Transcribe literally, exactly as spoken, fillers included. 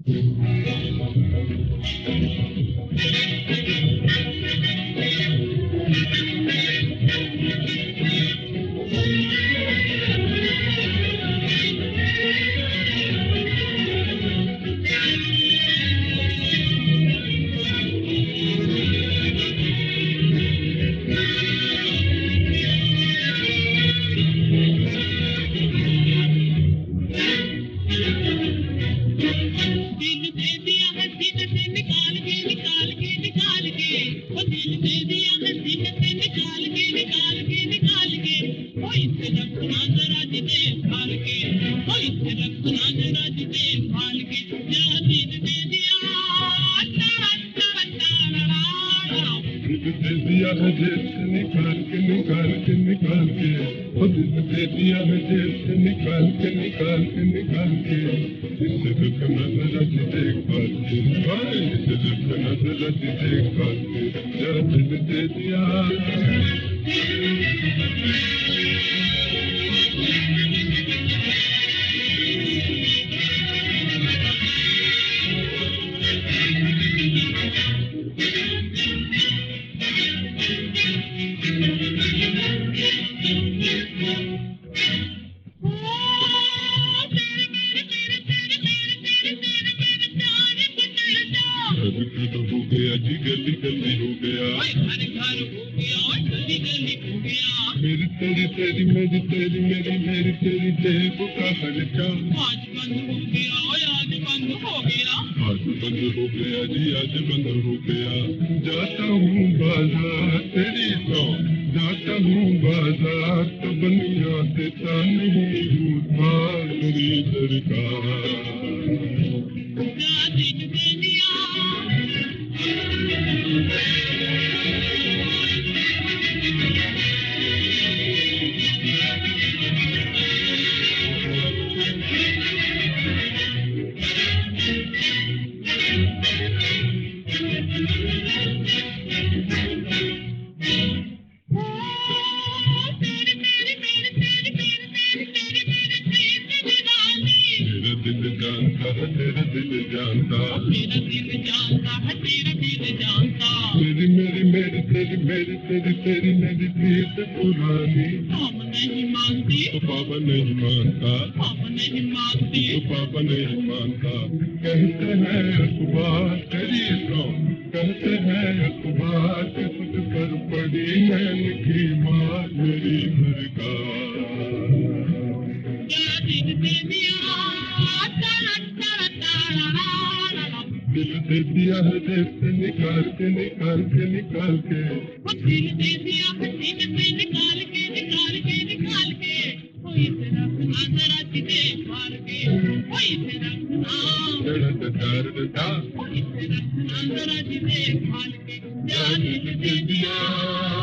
निकाल के निकाल के निकाल के वो दिल दे दिया है जेल से निकाल के निकाल के निकाल के इससे दुख नजर आज देख पाल के भाई इससे दुख नजर आज देख पाल के जा दिल दे दिया गली गली हो गया घर घर हो गया गली गली हो गया मेरी तेरी तेरी मेरी तेरी मेरी मेरी तेरी जेब का हल्का आज बंद हो गया आज बंद हो गया आज बंद हो गया जी आज बंद हो गया जाता हूँ बाजार तेरी तो जाता हूँ बाजार तो बनिया देता नहीं झूठा मेरी सरकार तेरा दिल जानता मेरा दिल जानता है तेरा दिल जानता मेरी मेरी मेरी तेरी मेरी तेरी तेरी मेरी प्रीत पुरानी हम नहीं मानती तो पापा नहीं मानता पापा नहीं मानती तो पापा नहीं मानता कहते हैं अखबार तेरी तो कहते हैं अखबार के तुझ पर पड़ी नैन की मार मेरी सरकार क्या दिल दे दिया दिल दे दिया है जेब से निकाल के निकाल के निकाल के वो दिल दे दिया है जेब से निकाल के निकाल के निकाल के कोई तेरा गुनाह जरा देख मार के कोई तेरा गुनाह जरा दर्द था कोई तेरा गुनाह जरा देख मार के दिल दे दिया